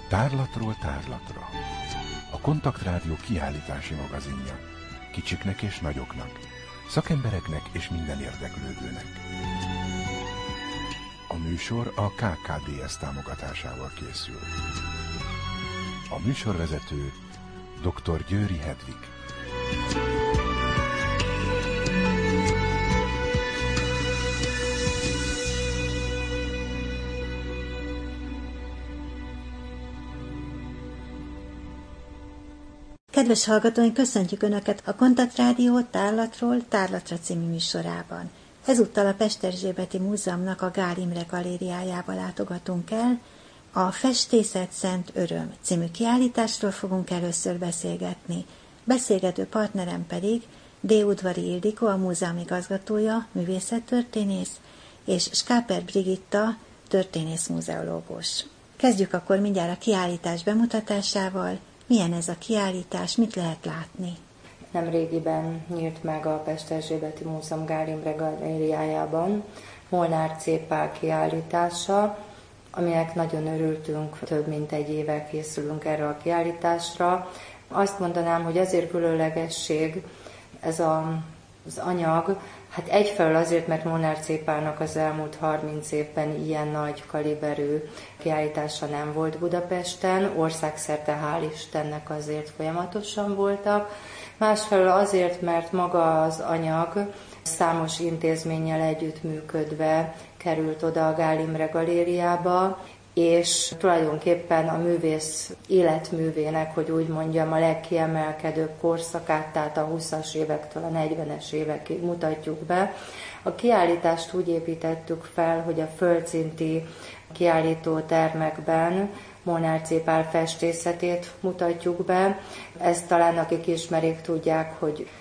Tárlatról tárlatra. A Kontaktrádió kiállítási magazinja. Kicsiknek és nagyoknak, szakembereknek és minden érdeklődőnek. A műsor a KKDS támogatásával készül. A műsorvezető dr. Győri Hedvig. Kedves hallgatóink, köszöntjük Önöket a Kontaktrádió Tárlatról tárlatra című műsorában. Ezúttal a Pesterzsébeti Múzeumnak a Gál Imre galériájába látogatunk el. A Festészet Szent Öröm című kiállításról fogunk először beszélgetni. Beszélgető partnerem pedig D. Udvari Ildikó, a múzeum igazgatója, művészettörténész, és Skáper Brigitta, történész-muzeológus. Kezdjük akkor mindjárt a kiállítás bemutatásával. Milyen ez a kiállítás, mit lehet látni? Nemrégiben nyílt meg a Pesterzsébeti Múzeum Gál Imre galériájában Molnár C. Pál kiállítása, aminek nagyon örültünk, több mint egy éve készülünk erre a kiállításra. Azt mondanám, hogy azért különlegesség ez az anyag, hát egyfelől azért, mert Molnár C. Pálnak az elmúlt 30 évben ilyen nagy kaliberű kiállítása nem volt Budapesten, országszerte hál' Istennek azért folyamatosan voltak. Másfelől azért, mert maga az anyag számos intézménnyel együttműködve került oda a Gál Imre galériába, és tulajdonképpen a művész életművének, hogy úgy mondjam, a legkiemelkedőbb korszakát, tehát a 20-as évektől a 40-es évekig mutatjuk be. A kiállítást úgy építettük fel, hogy a földszinti kiállítótermekben Molnár C. Pál festészetét mutatjuk be. Ezt talán akik ismerik, tudják, hogy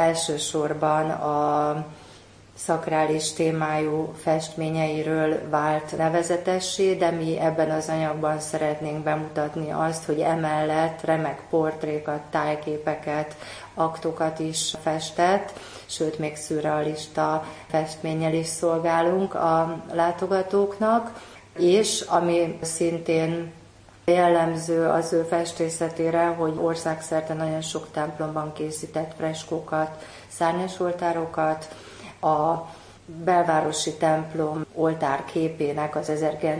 elsősorban a szakrális témájú festményeiről vált nevezetessé, de mi ebben az anyagban szeretnénk bemutatni azt, hogy emellett remek portrékat, tájképeket, aktokat is festett, sőt még szürrealista festménnyel is szolgálunk a látogatóknak, és ami szintén jellemző az ő festészetére, hogy országszerte nagyon sok templomban készített freskókat, szárnyasoltárokat, a belvárosi templom oltárképének az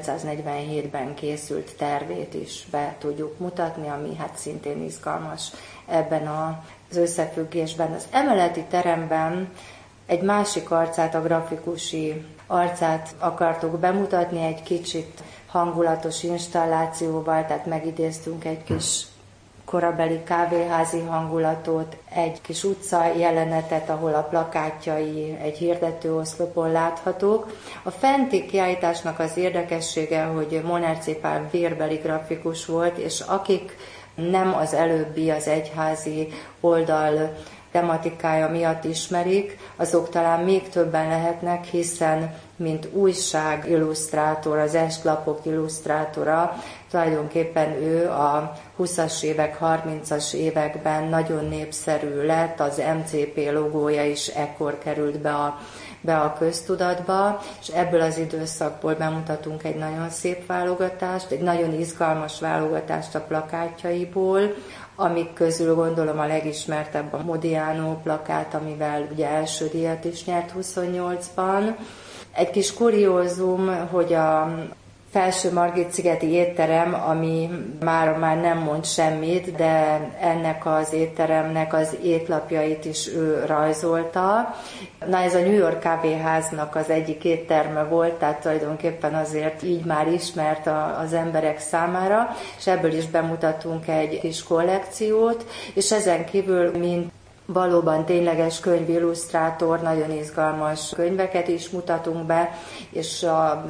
1947-ben készült tervét is be tudjuk mutatni, ami hát szintén izgalmas ebben az összefüggésben. Az emeleti teremben egy másik arcát, a grafikusi arcát akartuk bemutatni, egy kicsit hangulatos installációval, tehát megidéztünk egy kis korabeli kávéházi hangulatot, egy kis utca jelenetet, ahol a plakátjai egy hirdetőoszlopon láthatók. A fenti kiállításnak az érdekessége, hogy Molnár C. Pál vérbeli grafikus volt, és akik nem az előbbi, az egyházi oldal tematikája miatt ismerik, azok talán még többen lehetnek, hiszen mint újság illusztrátor, az estlapok illusztrátora, tulajdonképpen ő a 20-as évek, 30-as években nagyon népszerű lett, az MCP logója is ekkor került be a köztudatba, és ebből az időszakból bemutatunk egy nagyon szép válogatást, egy nagyon izgalmas válogatást a plakátjaiból, amik közül gondolom a legismertebb a Modiano plakát, amivel ugye első díjat is nyert 28-ban. Egy kis kuriózum, hogy a Felső-Margit-szigeti étterem, ami már nem mond semmit, de ennek az étteremnek az étlapjait is ő rajzolta. Na, ez a New York kávéháznak az egyik étterme volt, tehát tulajdonképpen azért így már ismert az emberek számára, és ebből is bemutatunk egy kis kollekciót, és ezen kívül, mint valóban tényleges könyvillusztrátor, nagyon izgalmas könyveket is mutatunk be, és a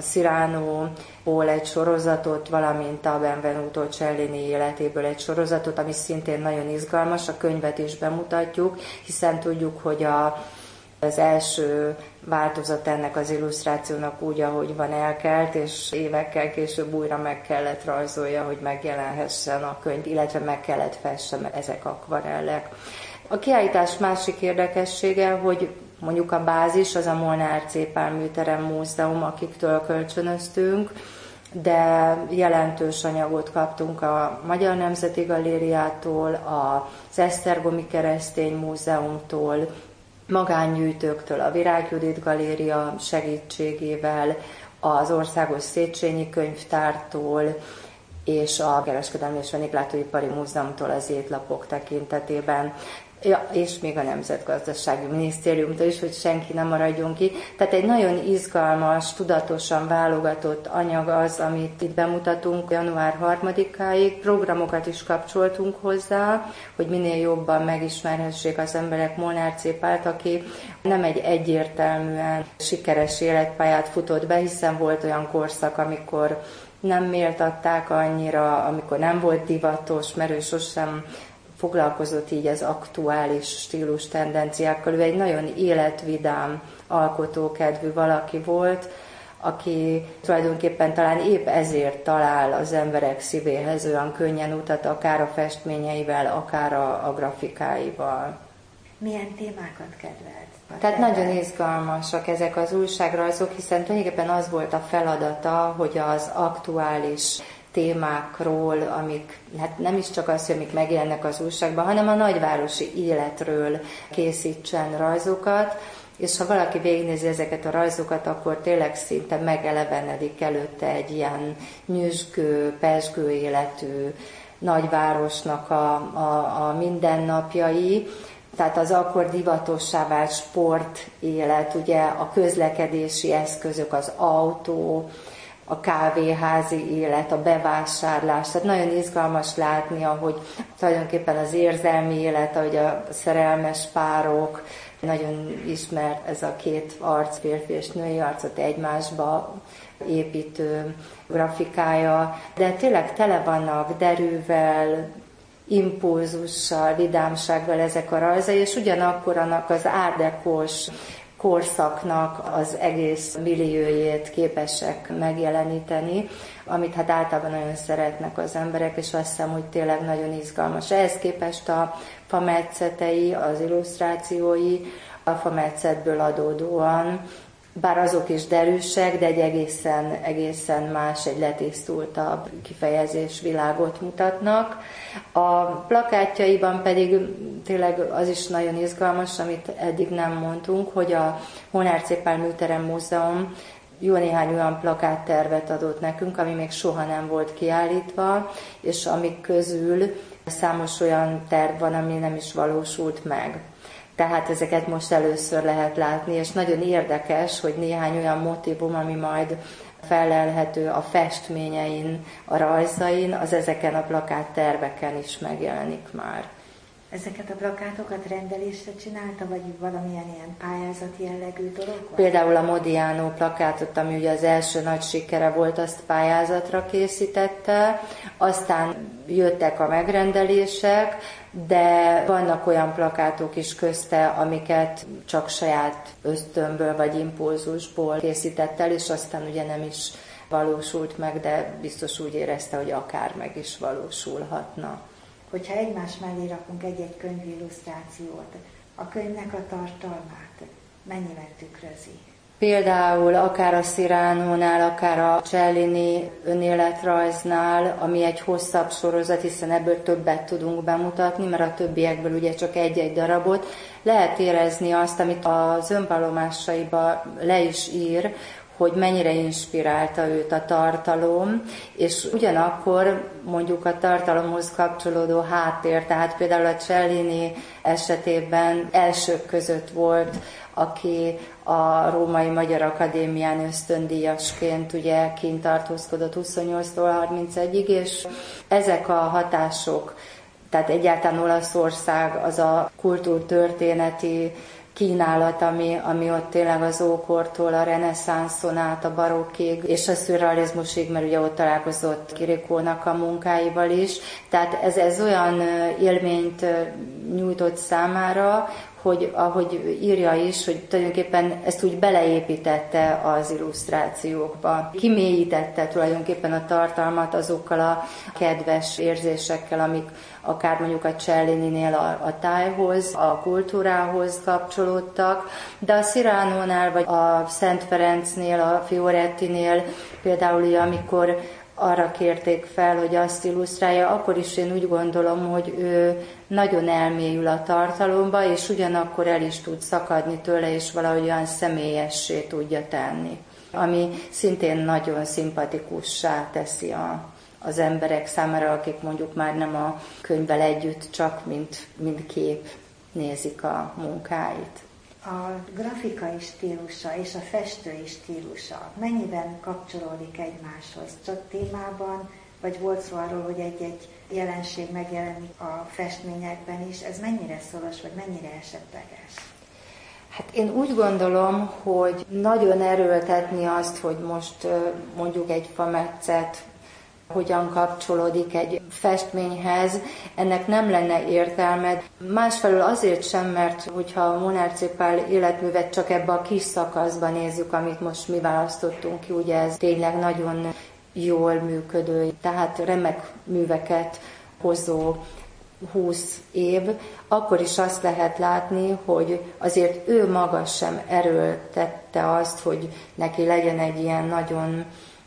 Cyranoból egy sorozatot, valamint a Benvenuto Cellini életéből egy sorozatot, ami szintén nagyon izgalmas, a könyvet is bemutatjuk, hiszen tudjuk, hogy az első változat ennek az illusztrációnak úgy, ahogy van, elkelt, és évekkel később újra meg kellett rajzolja, hogy megjelenhessen a könyv, illetve meg kellett fesse, mert ezek akvarellek. A kiállítás másik érdekessége, hogy mondjuk a bázis, az a Molnár C. Pál Műterem Múzeum, akiktől kölcsönöztünk, de jelentős anyagot kaptunk a Magyar Nemzeti Galériától, az Esztergomi Keresztény Múzeumtól, magángyűjtőktől, a Virág Judit Galéria segítségével, az Országos Széchenyi Könyvtártól, és a Kereskedelmi és Vendéglátóipari Múzeumtól az étlapok tekintetében. Ja, és még a Nemzetgazdasági Minisztériumtól is, hogy senki nem maradjon ki. Tehát egy nagyon izgalmas, tudatosan válogatott anyag az, amit itt bemutatunk január 3-áig. Programokat is kapcsoltunk hozzá, hogy minél jobban megismerhessék az emberek Molnár C. Pált, aki nem egy egyértelműen sikeres életpályát futott be, hiszen volt olyan korszak, amikor nem méltatták annyira, amikor nem volt divatos, mert ő sosem foglalkozott így az aktuális stílus tendenciákkal. Ő egy nagyon életvidám, alkotókedvű valaki volt, aki tulajdonképpen talán épp ezért talál az emberek szívéhez olyan könnyen utat, akár a festményeivel, akár a grafikáival. Milyen témákat kedvelt? Tehát nagyon izgalmasak ezek az újságrajzok, hiszen tulajdonképpen az volt a feladata, hogy az aktuális témákról, amik, hát nem is csak az, hogy amik megjelennek az újságban, hanem a nagyvárosi életről készítsen rajzokat, és ha valaki végignézi ezeket a rajzokat, akkor tényleg szinte megelevenedik előtte egy ilyen nyüzsgő, pezsgő életű nagyvárosnak a mindennapjai. Tehát az akkor divatossá vált sport élet, ugye a közlekedési eszközök, az autó, a kávéházi élet, a bevásárlás. Tehát nagyon izgalmas látni, ahogy tulajdonképpen az érzelmi élet, ahogy a szerelmes párok, nagyon ismert ez a két arc, férfi és női arcot egymásba építő grafikája, de tényleg tele vannak derűvel, impulzussal, vidámsággal ezek a rajzai, és ugyanakkor annak az árdekós korszaknak az egész milliójét képesek megjeleníteni, amit hát általában nagyon szeretnek az emberek, és azt hiszem, hogy tényleg nagyon izgalmas. Ehhez képest a fametszetei, az illusztrációi a fametszetből adódóan, bár azok is derűsek, de egy egészen más, egy letisztultabb kifejezésvilágot mutatnak. A plakátjaiban pedig tényleg az is nagyon izgalmas, amit eddig nem mondtunk, hogy a Molnár C. Pál Műterem Múzeum jó néhány olyan plakáttervet adott nekünk, ami még soha nem volt kiállítva, és amik közül számos olyan terv van, ami nem is valósult meg. Tehát ezeket most először lehet látni, és nagyon érdekes, hogy néhány olyan motívum, ami majd fellelhető a festményein, a rajzain, az ezeken a plakátterveken is megjelenik már. Ezeket a plakátokat rendelésre csinálta, vagy valamilyen ilyen pályázati jellegű dolog? Például a Modiano plakátot, ami ugye az első nagy sikere volt, azt pályázatra készítette, aztán jöttek a megrendelések, de vannak olyan plakátok is közte, amiket csak saját ösztönből vagy impulzusból készített el, és aztán ugye nem is valósult meg, de biztos úgy érezte, hogy akár meg is valósulhatna. Hogyha egymás mellé rakunk egy-egy könyv illusztrációt, a könyvnek a tartalmát mennyivel tükrözi? Például akár a Cyrano-nál, akár a Cellini önéletrajznál, ami egy hosszabb sorozat, hiszen ebből többet tudunk bemutatni, mert a többiekből ugye csak egy-egy darabot. Lehet érezni azt, amit az önvallomásaiba le is ír, hogy mennyire inspirálta őt a tartalom, és ugyanakkor mondjuk a tartalomhoz kapcsolódó háttér, tehát például a Cellini esetében elsők között volt, aki a Római Magyar Akadémián ösztöndíjasként ugye kint tartózkodott 28-tól 31-ig, és ezek a hatások, tehát egyáltalán Olaszország az a kultúrtörténeti kínálat, ami ott tényleg az ókortól a reneszánszon át a barokkig, és a szürrealizmusig, mert ugye ott találkozott Chiriconak a munkáival is. Tehát ez olyan élményt nyújtott számára, hogy ahogy írja is, hogy tulajdonképpen ezt úgy beleépítette az illusztrációkba. Kimélyítette tulajdonképpen a tartalmat azokkal a kedves érzésekkel, amik akár mondjuk a Cellininél a tájhoz, a kultúrához kapcsolódtak, de a Cyránónál vagy a Szent Ferencnél, a Fiorettinél például, ugye, amikor arra kérték fel, hogy azt illusztrálja, akkor is én úgy gondolom, hogy ő nagyon elmélyül a tartalomba, és ugyanakkor el is tud szakadni tőle, és valahogy olyan személyessé tudja tenni. Ami szintén nagyon szimpatikussá teszi az emberek számára, akik mondjuk már nem a könyvvel együtt, csak mint kép nézik a munkáit. A grafikai stílusa és a festői stílusa mennyiben kapcsolódik egymáshoz? Csak témában, vagy volt szó arról, hogy egy jelenség megjelenik a festményekben is? Ez mennyire szoros, vagy mennyire esetleges? Hát én úgy gondolom, hogy nagyon erőltetni azt, hogy most mondjuk egy fametszet hogyan kapcsolódik egy festményhez, ennek nem lenne értelme. Másfelől azért sem, mert hogyha a Molnár Pál életművet csak ebbe a kis szakaszba nézzük, amit most mi választottunk ki, ugye ez tényleg nagyon jól működő, tehát remek műveket hozó 20 év, akkor is azt lehet látni, hogy azért ő maga sem erőltette azt, hogy neki legyen egy ilyen nagyon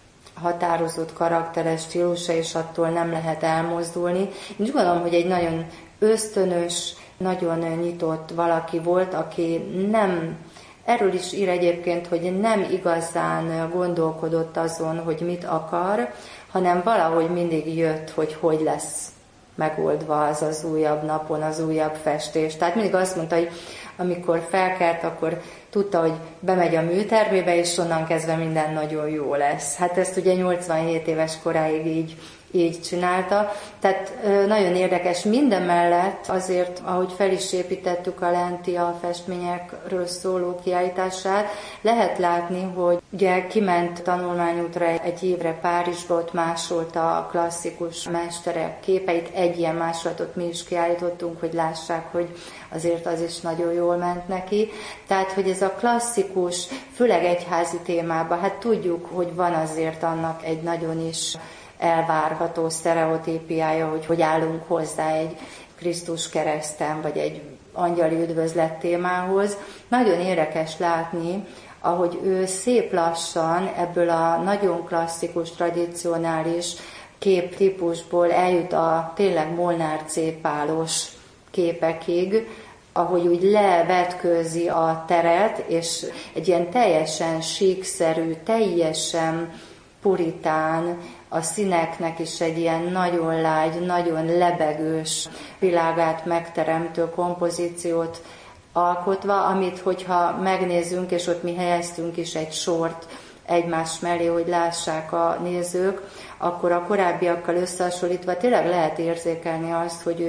határozott karakteres stílusa, és attól nem lehet elmozdulni. Én úgy gondolom, hogy egy nagyon ösztönös, nagyon nyitott valaki volt, aki nem, erről is ír egyébként, hogy nem igazán gondolkodott azon, hogy mit akar, hanem valahogy mindig jött, hogy lesz megoldva az újabb napon, az újabb festés. Tehát mindig azt mondta, hogy amikor felkelt, akkor tudta, hogy bemegy a műtermébe, és onnan kezdve minden nagyon jó lesz. Hát ezt ugye 87 éves koráig így csinálta. Tehát nagyon érdekes. Mindemellett azért, ahogy fel is építettük a lenti a festményekről szóló kiállítását, lehet látni, hogy ugye kiment tanulmányútra egy évre Párizsba, ott másolta a klasszikus mesterek képeit. Egy ilyen másolatot mi is kiállítottunk, hogy lássák, hogy azért az is nagyon jól ment neki. Tehát, hogy ez a klasszikus, főleg egyházi témában, hát tudjuk, hogy van azért annak egy nagyon is elvárható sztereotípiája, hogy állunk hozzá egy Krisztus kereszten, vagy egy angyali üdvözlet témához. Nagyon érdekes látni, ahogy ő szép lassan ebből a nagyon klasszikus, tradicionális képtípusból eljut a tényleg Molnár Pálos képekig, ahogy úgy levetkőzi a teret, és egy ilyen teljesen síkszerű, teljesen puritán, a színeknek is egy ilyen nagyon lágy, nagyon lebegős világát megteremtő kompozíciót alkotva, amit hogyha megnézzünk, és ott mi helyeztünk is egy sort egymás mellé, hogy lássák a nézők, akkor a korábbiakkal összehasonlítva tényleg lehet érzékelni azt, hogy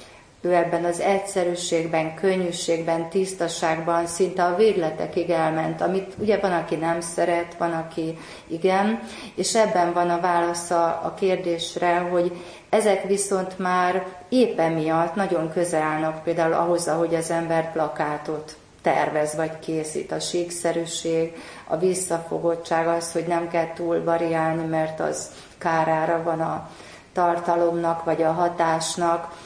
ő ebben az egyszerűségben, könnyűségben, tisztaságban szinte a végletekig elment, amit ugye van, aki nem szeret, van, aki igen, és ebben van a válasz a kérdésre, hogy ezek viszont már épp emiatt nagyon közel állnak például ahhoz, ahogy az ember plakátot tervez vagy készít. A síkszerűség, a visszafogottság, az, hogy nem kell túl variálni, mert az kárára van a tartalomnak vagy a hatásnak.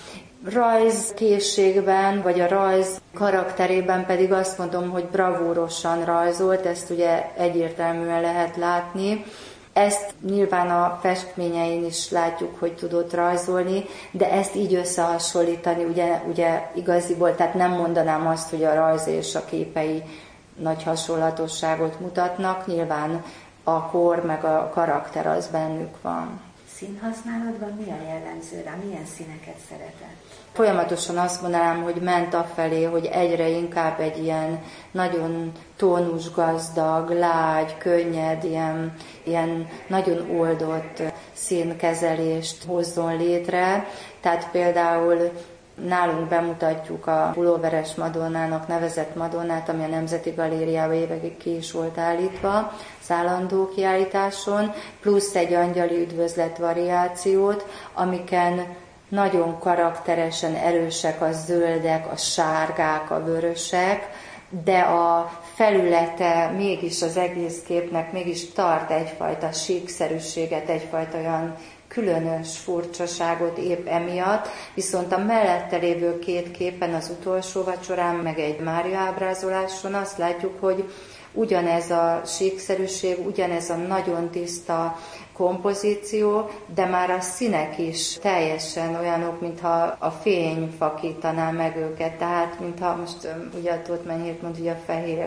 Rajzkészségben, vagy a rajz karakterében pedig azt mondom, hogy bravúrosan rajzolt, ezt ugye egyértelműen lehet látni. Ezt nyilván a festményein is látjuk, hogy tudott rajzolni, de ezt így összehasonlítani, ugye igaziból, tehát nem mondanám azt, hogy a rajz és a képei nagy hasonlatosságot mutatnak, nyilván a kor meg a karakter az bennük van. Színhasználatban mi a jellemző rá? Milyen színeket szeretett? Folyamatosan azt mondanám, hogy ment afelé, hogy egyre inkább egy ilyen nagyon tónusgazdag, lágy, könnyed, ilyen nagyon oldott színkezelést hozzon létre. Tehát például nálunk bemutatjuk a Pulóveres Madonnának nevezett Madonnát, ami a Nemzeti Galériában évekig ki is volt állítva, az állandó kiállításon, plusz egy angyali üdvözlet variációt, amiken nagyon karakteresen erősek a zöldek, a sárgák, a vörösek, de a felülete mégis az egész képnek mégis tart egyfajta síkszerűséget, egyfajta olyan különös furcsaságot épp emiatt, viszont a mellette lévő két képen, az utolsó vacsorán, meg egy Mária ábrázoláson azt látjuk, hogy ugyanez a síkszerűség, ugyanez a nagyon tiszta kompozíció, de már a színek is teljesen olyanok, mintha a fény fakítaná meg őket, tehát mintha most ugye a Tóth Menyhért mond, hogy a fehér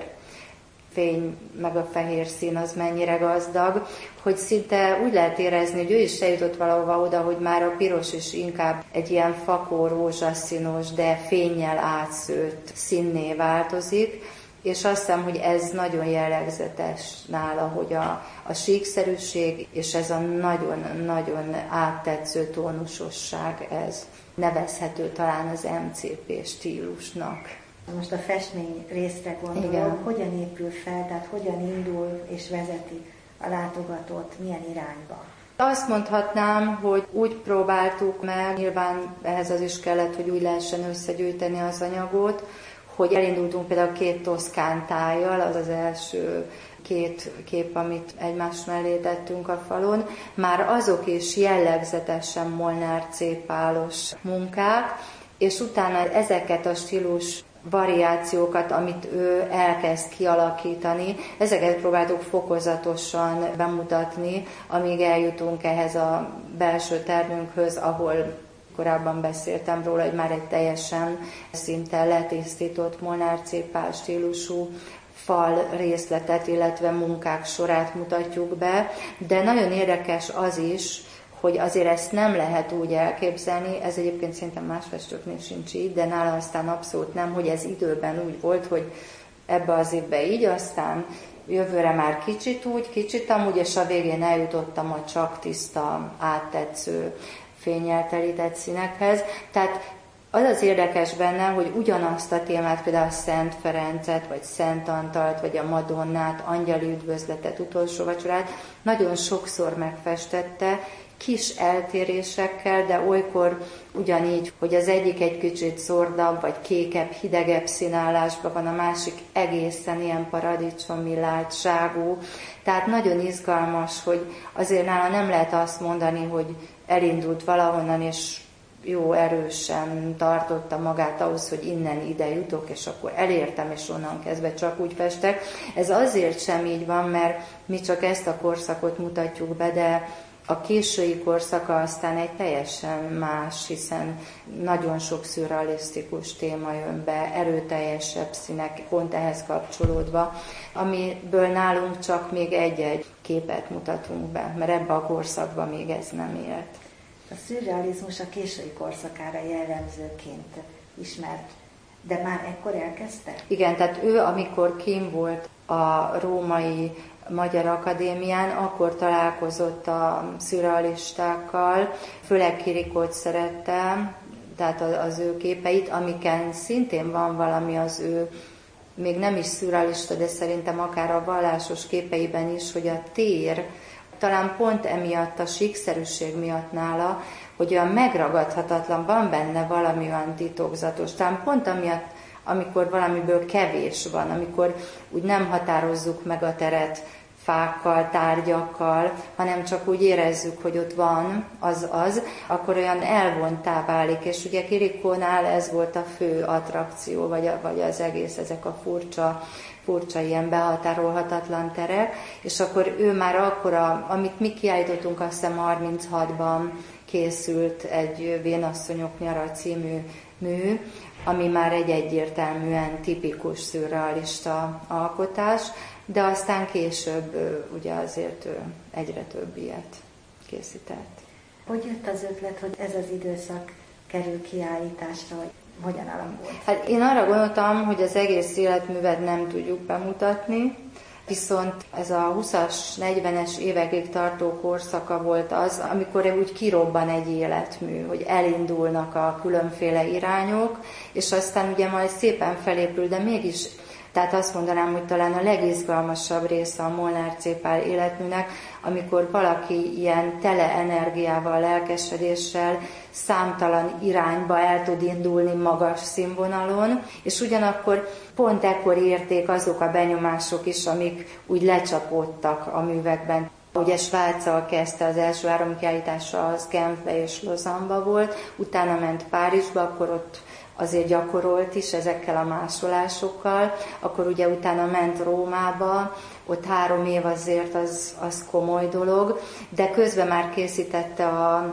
fény, meg a fehér szín az mennyire gazdag, hogy szinte úgy lehet érezni, hogy ő is eljutott valahova oda, hogy már a piros is inkább egy ilyen fakó, rózsaszínos, de fénnyel átszőtt színné változik, és azt hiszem, hogy ez nagyon jellegzetes nála, hogy a síkszerűség és ez a nagyon-nagyon áttetsző tónusosság, ez nevezhető talán az MCP stílusnak. Most a festmény részre gondolom, igen. Hogyan épül fel, tehát hogyan indul és vezeti a látogatót, milyen irányba? Azt mondhatnám, hogy úgy próbáltuk meg, nyilván ehhez az is kellett, hogy úgy lehessen összegyűjteni az anyagot, hogy elindultunk például 2 toszkán tájjal, az az első 2 kép, amit egymás mellé tettünk a falon, már azok is jellegzetesen Molnár C. Pálos munkák, és utána ezeket a stílus variációkat, amit ő elkezd kialakítani, ezeket próbáltuk fokozatosan bemutatni, amíg eljutunk ehhez a belső termünkhöz, ahol korábban beszéltem róla, hogy már egy teljesen szinte letisztított Molnár C. Pál stílusú fal részletet, illetve munkák sorát mutatjuk be, de nagyon érdekes az is, hogy azért ezt nem lehet úgy elképzelni, ez egyébként szerintem más festőknél sincs így, de nála aztán abszolút nem, hogy ez időben úgy volt, hogy ebbe az évben így, aztán jövőre már kicsit úgy, kicsit amúgy, és a végén eljutottam a csak tiszta, áttetsző, fénnyel telített színekhez. Tehát az az érdekes benne, hogy ugyanazt a témát, például a Szent Ferencet, vagy Szent Antalt, vagy a Madonnát, Angyali üdvözletet, utolsó vacsorát nagyon sokszor megfestette, kis eltérésekkel, de olykor ugyanígy, hogy az egyik egy kicsit szordabb, vagy kékebb, hidegebb színállásban van, a másik egészen ilyen paradicsomi látságú. Tehát nagyon izgalmas, hogy azért nála nem lehet azt mondani, hogy elindult valahonnan, és jó erősen tartotta magát ahhoz, hogy innen ide jutok, és akkor elértem, és onnan kezdve csak úgy festek. Ez azért sem így van, mert mi csak ezt a korszakot mutatjuk be, de a késői korszaka aztán egy teljesen más, hiszen nagyon sok szürrealisztikus téma jön be, erőteljesebb színek, pont ehhez kapcsolódva, amiből nálunk csak még egy-egy képet mutatunk be, mert ebbe a korszakban még ez nem élt. A szürrealizmus a késői korszakára jellemzőként ismert, de már ekkor elkezdte? Igen, tehát ő, amikor kim volt a római Magyar Akadémián, akkor találkozott a szürrealistákkal, főleg Kirikót szerette, tehát az ő képeit, amiken szintén van valami az ő, még nem is szürrealista, de szerintem akár a vallásos képeiben is, hogy a tér, talán pont emiatt, a síkszerűség miatt nála, hogy olyan megragadhatatlan, van benne valami olyan titokzatos, talán pont amiatt, amikor valamiből kevés van, amikor úgy nem határozzuk meg a teret fákkal, tárgyakkal, hanem csak úgy érezzük, hogy ott van az, akkor olyan elvonttá válik, és ugye Kirikónál ez volt a fő attrakció, vagy az egész, ezek a furcsa ilyen behatárolhatatlan terek, és akkor ő már akkor, amit mi kiállítottunk, azt hiszem 36-ban készült egy Vénasszonyok nyara című mű, ami már egy egyértelműen tipikus szürrealista alkotás, de aztán később ugye azért egyre több ilyet készített. Hogy jött az ötlet, hogy ez az időszak kerül kiállításra, vagy hogyan alakult? Hát én arra gondoltam, hogy az egész életművet nem tudjuk bemutatni, viszont ez a 20-as, 40-es évekig tartó korszaka volt az, amikor úgy kirobban egy életmű, hogy elindulnak a különféle irányok, és aztán ugye majd szépen felépül, de mégis Tehát azt mondanám, hogy talán a legizgalmasabb része a Molnár C. Pál életműnek, amikor valaki ilyen tele energiával, lelkesedéssel, számtalan irányba el tud indulni magas színvonalon, és ugyanakkor pont ekkor érték azok a benyomások is, amik úgy lecsapódtak a művekben. Ugye Svájccal kezdte, az első 3 kiállítása az Genfbe és Lausanne-ba volt, utána ment Párizsba, akkor ott azért gyakorolt is ezekkel a másolásokkal, akkor ugye utána ment Rómába, ott 3 év azért az komoly dolog, de közben már készítette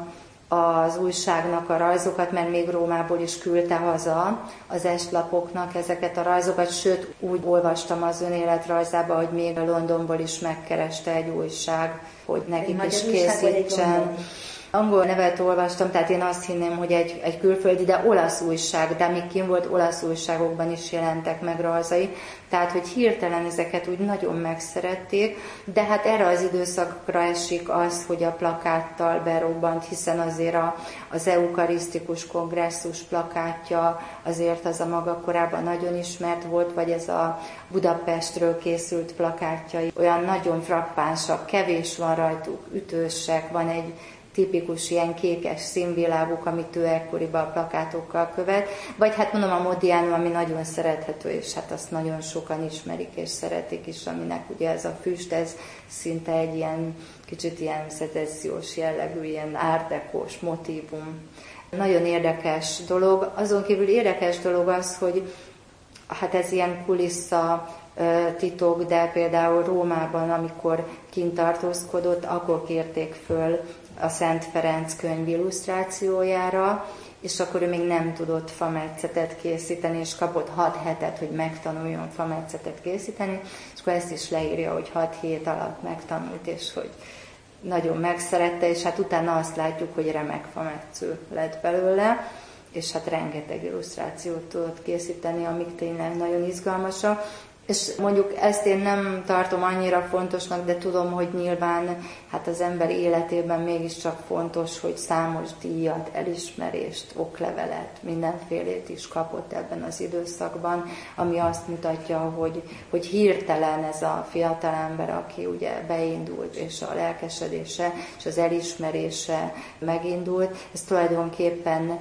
az újságnak a rajzokat, mert még Rómából is küldte haza az estlapoknak ezeket a rajzokat, sőt úgy olvastam az önéletrajzába, hogy még a Londonból is megkereste egy újság, hogy nekik is készítsen. Angol nevet olvastam, tehát én azt hinném, hogy egy külföldi, de olasz újság, de amíg kint volt, olasz újságokban is jelentek meg rajzai, tehát hogy hirtelen ezeket úgy nagyon megszerették, de hát erre az időszakra esik az, hogy a plakáttal berobbant, hiszen azért az eukarisztikus kongresszus plakátja azért az a maga korában nagyon ismert volt, vagy ez a Budapestről készült plakátjai olyan nagyon frappánsak, kevés van rajtuk, ütősek, van egy tipikus ilyen kékes színviláguk, amit ő ekkoriban a plakátokkal követ, vagy hát mondom a Modiano, ami nagyon szerethető, és hát azt nagyon sokan ismerik és szeretik is, aminek ugye ez a füst, ez szinte egy ilyen kicsit ilyen szecessziós jellegű, ilyen árdekós motívum. Nagyon érdekes dolog. Azon kívül érdekes dolog az, hogy hát ez ilyen kulissza titok, de például Rómában, amikor kint tartózkodott, akkor kérték föl a Szent Ferenc könyv illusztrációjára, és akkor ő még nem tudott fametszetet készíteni, és kapott 6 hetet, hogy megtanuljon fametszetet készíteni, és akkor ezt is leírja, hogy 6 hét alatt megtanult, és hogy nagyon megszerette, és hát utána azt látjuk, hogy remek fametsző lett belőle, és hát rengeteg illusztrációt tudott készíteni, amik tényleg nagyon izgalmasak. És mondjuk ezt én nem tartom annyira fontosnak, de tudom, hogy nyilván hát az ember életében mégiscsak fontos, hogy számos díjat, elismerést, oklevelet, mindenfélét is kapott ebben az időszakban, ami azt mutatja, hogy hirtelen ez a fiatalember, aki ugye beindult, és a lelkesedése és az elismerése megindult, ez tulajdonképpen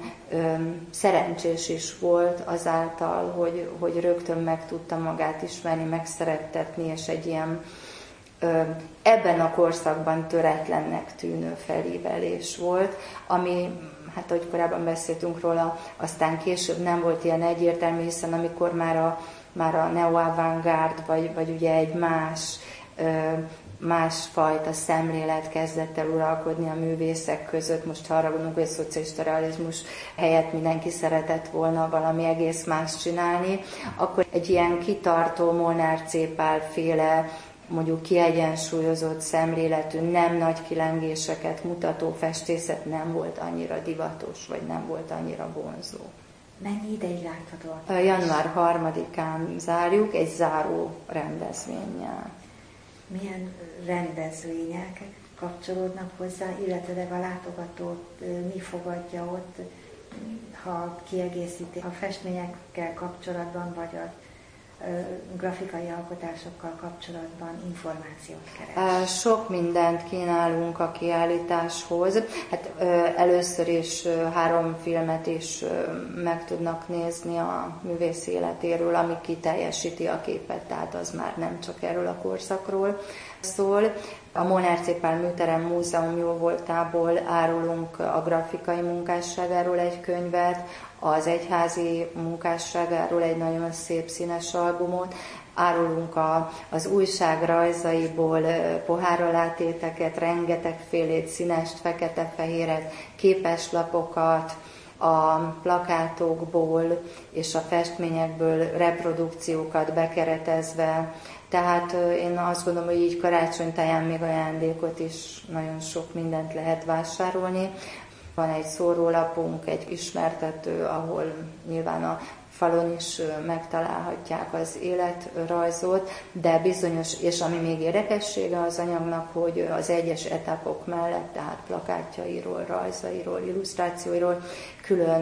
szerencsés is volt azáltal, hogy rögtön meg tudta magát ismerni, megszerettetni, és egy ilyen ebben a korszakban töretlennek tűnő felívelés volt, ami, hát ahogy korábban beszéltünk róla, aztán később nem volt ilyen egyértelmű, hiszen amikor már a neo-avantgárd, vagy ugye egy másfajta szemlélet kezdett el uralkodni a művészek között. Most ha arra gondolunk, hogy a szocialista realizmus helyett mindenki szeretett volna valami egész más csinálni, akkor egy ilyen kitartó Molnár C. Pál féle, mondjuk kiegyensúlyozott szemléletű, nem nagy kilengéseket mutató festészet nem volt annyira divatos, vagy nem volt annyira vonzó. Mennyi ideig látható? Január 3-án zárjuk egy záró rendezvénnyel. Milyen rendezvények kapcsolódnak hozzá, illetve a látogató mi fogadja ott, ha kiegészíti a festményekkel kapcsolatban, vagy a grafikai alkotásokkal kapcsolatban információt keres? Sok mindent kínálunk a kiállításhoz. Hát először is 3 filmet is meg tudnak nézni a művész életéről, ami kiteljesíti a képet, tehát az már nem csak erről a korszakról szól. A Molnár C. Pál Műterem Múzeum jóvoltából árulunk a grafikai munkásságáról egy könyvet, az egyházi munkásságáról egy nagyon szép színes albumot, árulunk az újság rajzaiból poháralátéteket, rengetegfélét, színest, fekete-fehéret, képeslapokat, a plakátokból és a festményekből reprodukciókat bekeretezve. Tehát én azt gondolom, hogy így karácsonytáján még ajándékot is nagyon sok mindent lehet vásárolni. Van egy szórólapunk, egy ismertető, ahol nyilván a falon is megtalálhatják az életrajzot, de bizonyos, és ami még érdekessége az anyagnak, hogy az egyes etapok mellett, tehát plakátjairól, rajzairól, illusztrációiról külön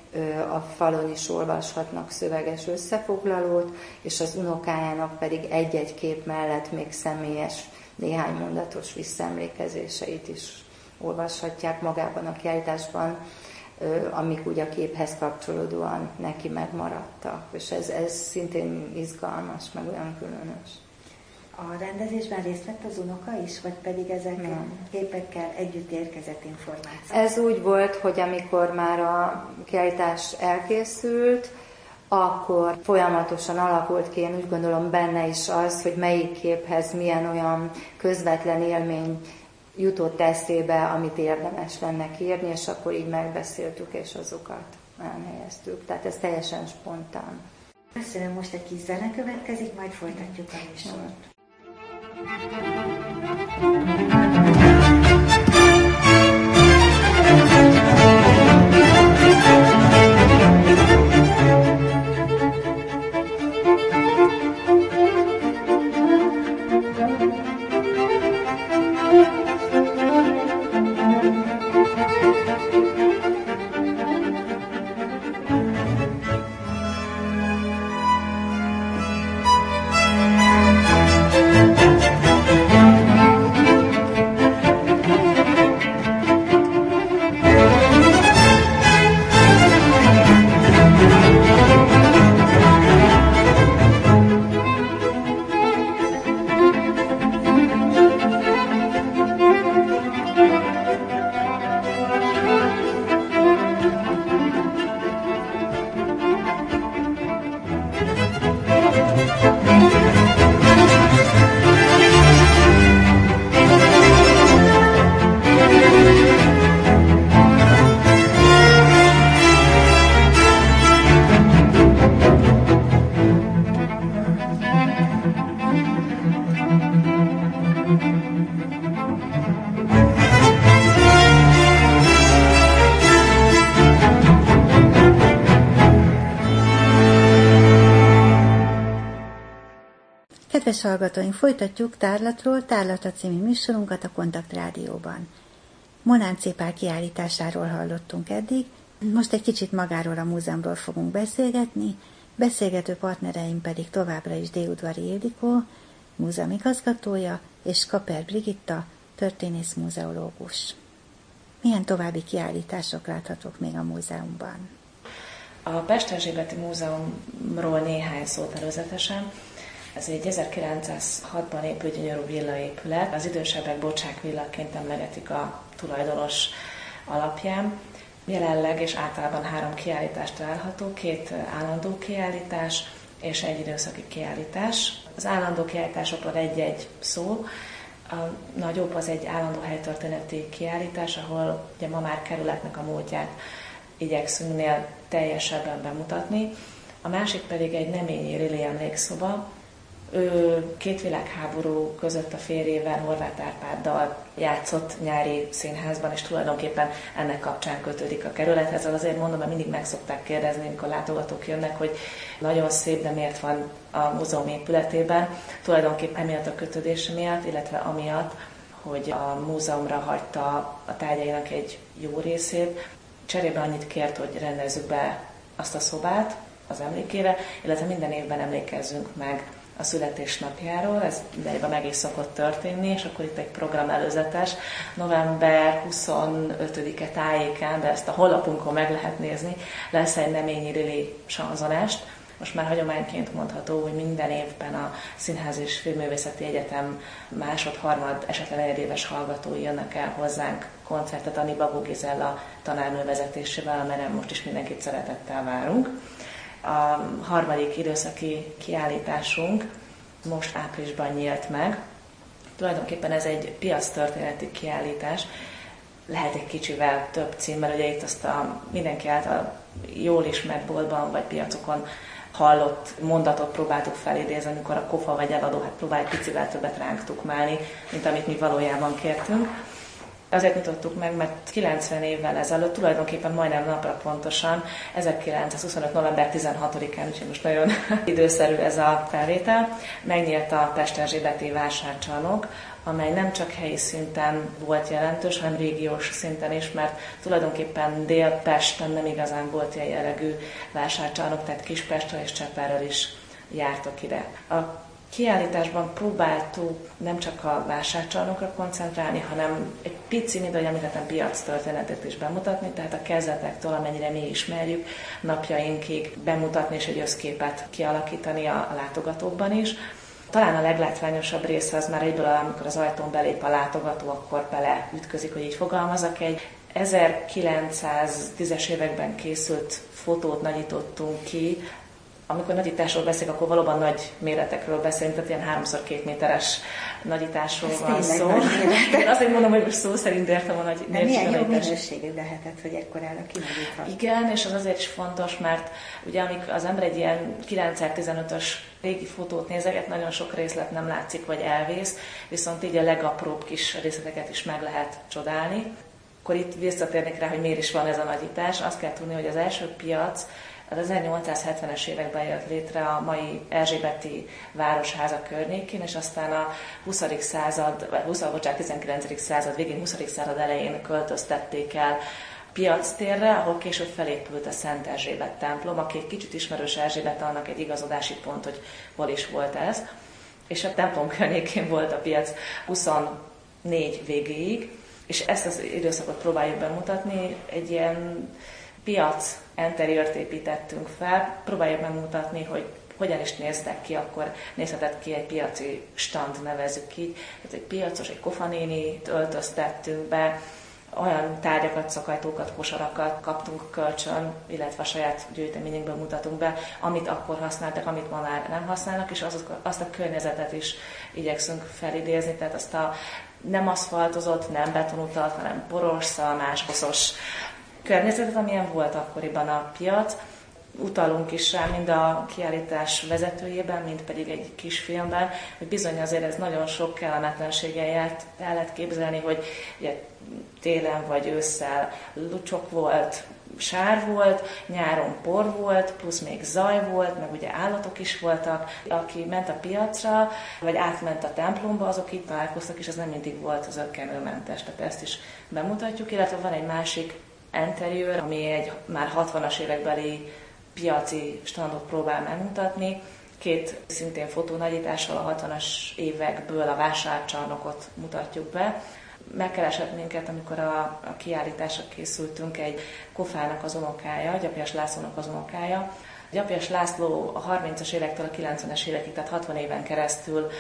a falon is olvashatnak szöveges összefoglalót, és az unokájának pedig egy-egy kép mellett még személyes, néhány mondatos visszaemlékezéseit is olvashatják magában a kiállításban, amik úgy a képhez kapcsolódóan neki megmaradtak. És ez szintén izgalmas, meg olyan különös. A rendezésben részt vett az unoka is, vagy pedig ezek képekkel együtt érkezett információ? Ez úgy volt, hogy amikor már a kiállítás elkészült, akkor folyamatosan alakult ki, én úgy gondolom benne is az, hogy melyik képhez milyen olyan közvetlen élmény jutott eszébe, amit érdemes lenne írni, és akkor így megbeszéltük, és azokat elhelyeztük. Tehát ez teljesen spontán. Köszönöm, most egy kis zene következik, majd folytatjuk a műsort. Kedves hallgatóink, folytatjuk Tárlatról, Tárlatra című műsorunkat a Kontakt Rádióban. Monánczy Pál kiállításáról hallottunk eddig, most egy kicsit magáról a múzeumról fogunk beszélgetni, beszélgető partnereim pedig továbbra is Déudvari Ildikó, múzeumigazgatója, és Kaper Brigitta, történész muzeológus. Milyen további kiállítások láthatók még a múzeumban? A Pesterzsébeti Múzeumról néhány szót előzetesen. Ez egy 1906-ban épült gyönyörű villaépület. Az idősebbek Bocsák villaként emlegetik a tulajdonos alapján. Jelenleg és általában 3 kiállítás található, 2 állandó kiállítás és 1 időszaki kiállítás. Az állandó kiállításokról egy-egy szó. A nagyobb az egy állandó helytörténeti kiállítás, ahol ugye ma már kerületnek a múltját igyekszünk minél teljesebben bemutatni. A másik pedig egy Neményi Rili emlékszoba. Ő 2 világháború között a férjével, Horváth Árpáddal játszott nyári színházban, és tulajdonképpen ennek kapcsán kötődik a kerülethez. Azért mondom, mert mindig meg szokták kérdezni, amikor látogatók jönnek, hogy nagyon szép, de miért van a múzeum épületében. Tulajdonképpen emiatt a kötődése miatt, illetve amiatt, hogy a múzeumra hagyta a tárgyainak egy jó részét. Cserébe annyit kért, hogy rendezzük be azt a szobát az emlékére, illetve minden évben emlékezzünk meg a születésnapjáról, ez idejében meg is szokott történni, és akkor itt egy program előzetes, november 25-e tájékán, de ezt a honlapunkon meg lehet nézni, lesz egy Neményi Rili sanzonest. Most már hagyományként mondható, hogy minden évben a Színház és Filmművészeti Egyetem másod-harmad, esetleg negyedéves hallgatói jönnek el hozzánk koncertet adni Babó Gizella tanárnő vezetésével, amelyre most is mindenkit szeretettel várunk. A 3. időszaki kiállításunk most áprilisban nyílt meg. Tulajdonképpen ez egy piactörténeti kiállítás, lehet egy kicsivel több címmel, ugye itt azt a mindenki által jól ismert boltban vagy piacokon hallott mondatot próbáltuk felidézni, amikor a kofa vagy eladó próbál picivel többet ránk tukmálni, mint amit mi valójában kértünk. Azért nyitottuk meg, mert 90 évvel ezelőtt, tulajdonképpen majdnem napra pontosan, 1925. november 16-án, úgyhogy most nagyon időszerű ez a felvétel, megnyílt a Pesterzsébeti vásárcsarnok, amely nem csak helyi szinten volt jelentős, hanem régiós szinten is, mert tulajdonképpen Dél-Pesten nem igazán volt ilyen jellegű vásárcsarnok, tehát Kispestről és Csepelről is jártok ide. A kiállításban próbáltuk nem csak a vásárcsarnokra koncentrálni, hanem egy pici, mint ahogy említettem, piac történetet is bemutatni, tehát a kezdetektől, amennyire mi ismerjük, napjainkig bemutatni és egy összképet kialakítani a látogatókban is. Talán a leglátványosabb része az már egyből, amikor az ajtón belép a látogató, akkor beleütközik, hogy így fogalmazok, egy 1910-es években készült fotót nagyítottunk ki. Amikor nagyításról beszélünk, akkor valóban nagy méretekről beszélünk, tehát ilyen 3x2 méteres nagyításról van szó. Én azért mondom, hogy most szó szerint értem a nagy nagyítás. De milyen jó minőségű lehetett, hogy ekkorára kinagyíthat. Igen, és az azért is fontos, mert ugye amíg az ember egy ilyen 9x15-ös régi fotót nézeget, nagyon sok részlet nem látszik, vagy elvész, viszont így a legapróbb kis részleteket is meg lehet csodálni. Akkor itt visszatérnék rá, hogy miért is van ez a nagyítás. Azt kell tudni, hogy az első piac az 1870-es években jött létre a mai erzsébeti városháza környékén, és aztán a 19. század végén, 20. század elején költöztették el piactérre, ahol később felépült a Szent Erzsébet templom, aki egy kicsit ismerős Erzsébet, annak egy igazodási pont, hogy hol is volt ez. És a templom környékén volt a piac 24 végéig, és ezt az időszakot próbáljuk bemutatni, egy ilyen piac interiört építettünk fel, próbáljuk megmutatni, hogy hogyan is néztek ki, akkor nézhetett ki egy piaci stand, nevezzük ki. Tehát egy piacos, egy kofanénit öltöztettünk be, olyan tárgyakat, szakajtókat, kosarakat kaptunk kölcsön, illetve a saját gyűjteményünkből mutatunk be, amit akkor használtak, amit ma már nem használnak, és azt a környezetet is igyekszünk felidézni, tehát azt a nem aszfaltozott, nem betonutat, hanem poros, szalmás, koszos környezetet, amilyen volt akkoriban a piac. Utalunk is rá mind a kiállítás vezetőjében, mind pedig egy kisfilmben, hogy bizony azért ez nagyon sok kellemetlenséggel járt. El lehet képzelni, hogy ugye, télen vagy ősszel lucsok volt, sár volt, nyáron por volt, plusz még zaj volt, meg ugye állatok is voltak. Aki ment a piacra, vagy átment a templomba, azok itt találkoztak, és ez nem mindig volt az zökkenőmentes. Tehát ezt is bemutatjuk, illetve van egy másik interiőr, ami egy már 60-as évekbeli piaci standot próbál megmutatni. Két szintén fotónagyítással a 60-as évekből a vásárcsarnokot mutatjuk be. Megkeresett minket, amikor a kiállításra készültünk, egy Kofának az unokája, Gyapjas Lászlónak az unokája. Gyapjas László a 30-as évektől a 90-es évekig, tehát 60 éven keresztül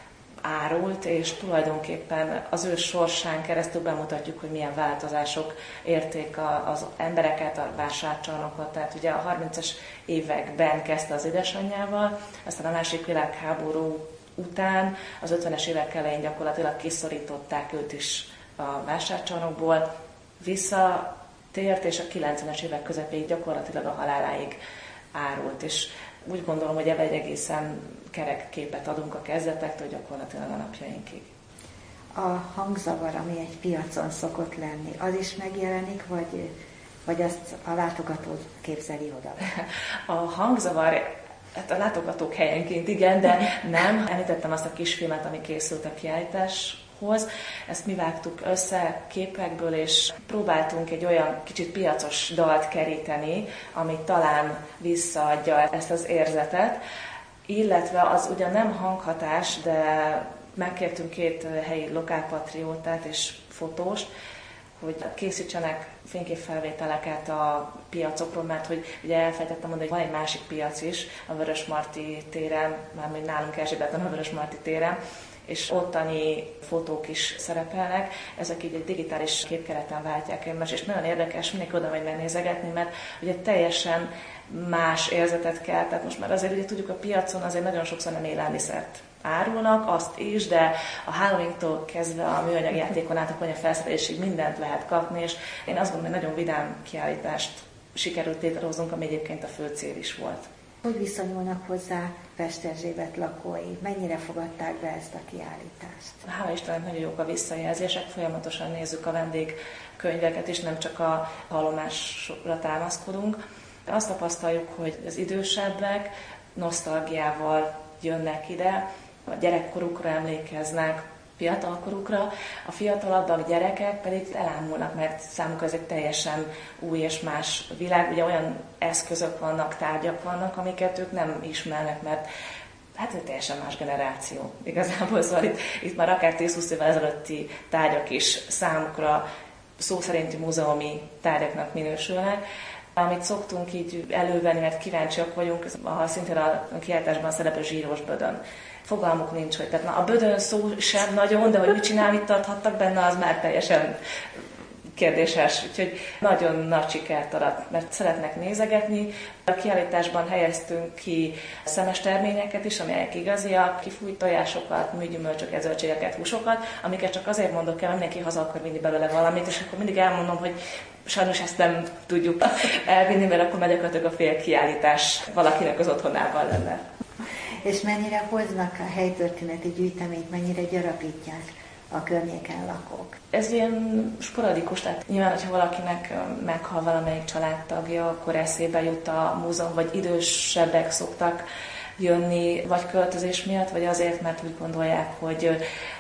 árult, és tulajdonképpen az ő sorsán keresztül bemutatjuk, hogy milyen változások érték az embereket, a vásárcsarnokot. Tehát ugye a 30-as években kezdte az édesanyjával, aztán a második világháború után, az 50-es évek elején gyakorlatilag kiszorították őt is a vásárcsarnokból, visszatért, és a 90-es évek közepéig gyakorlatilag a haláláig árult. És úgy gondolom, hogy ebben egy egészen kerek képet adunk a kezdetektől gyakorlatilag a napjainkig. A hangzavar, ami egy piacon szokott lenni, az is megjelenik, vagy azt a látogató képzeli oda? A hangzavar, hát a látogatók helyenként igen, de nem. Említettem azt a kisfilmet, ami készült a kiállításhoz. Ezt mi vágtuk össze képekből, és próbáltunk egy olyan kicsit piacos dalt keríteni, ami talán visszaadja ezt az érzetet, illetve az ugyan nem hanghatás, de megkértünk két helyi lokálpatriótát és fotóst, hogy készítsenek fényképfelvételeket a piacokról, mert hogy ugye elfelejtettem mondani, hogy van egy másik piac is, a Vörösmarty téren, mármint nálunk Erzsébeten a Vörösmarty téren, és ottani fotók is szerepelnek, ezek így egy digitális képkereten váltják egymást, és nagyon érdekes, mindenki oda megy megnézegetni, mert ugye teljesen más érzetet kell, tehát most már azért ugye tudjuk, a piacon azért nagyon sokszor nem élelmiszert árulnak, azt is, de a Halloween-tól kezdve a műanyag játékon át a konyafelszerelésig mindent lehet kapni, és én azt gondolom, hogy nagyon vidám kiállítást sikerült létrehoznunk, ami egyébként a fő cél is volt. Hogy viszonyulnak hozzá Pesterzsébet lakói? Mennyire fogadták be ezt a kiállítást? Hála Istennek nagyon jók a visszajelzések, folyamatosan nézzük a vendégkönyveket, és nem csak a hallomásra támaszkodunk. Azt tapasztaljuk, hogy az idősebbek nosztalgiával jönnek ide, a gyerekkorukra emlékeznek, fiatalkorukra, a fiatalabb gyerekek pedig elámulnak, mert számukra ez egy teljesen új és más világ. Ugye olyan eszközök vannak, tárgyak vannak, amiket ők nem ismernek, mert hát egy teljesen más generáció igazából. Szóval itt már akár 10-20 évvel ezelőtti tárgyak is számukra szó szerinti múzeumi tárgyaknak minősülnek. Amit szoktunk így elővenni, mert kíváncsiak vagyunk, szintén a kiállításban szereplő zsíros bödön. Fogalmuk nincs, hogy tehát a bödön szó sem nagyon, de hogy mit csinál, mit tarthattak benne, az már teljesen kérdéses. Úgyhogy nagyon nagy sikert arat, mert szeretnek nézegetni. A kiállításban helyeztünk ki szemes terményeket is, amelyek igaziak, kifújt tojásokat, műgyümölcsöket, zöldségeket, húsokat, amiket csak azért mondok el, mindenki haza akar vinni belőle valamit, és akkor mindig elmondom, hogy sajnos ezt nem tudjuk elvinni, mert akkor gyakorlatilag a fél kiállítás valakinek az otthonában lenne. És mennyire hoznak a helytörténeti gyűjteményt, mennyire gyarapítják a környéken lakók? Ez ilyen sporadikus, tehát nyilván, hogyha valakinek meghal valamelyik családtagja, akkor eszébe jut a múzeum, vagy idősebbek szoktak jönni, vagy költözés miatt, vagy azért, mert úgy gondolják, hogy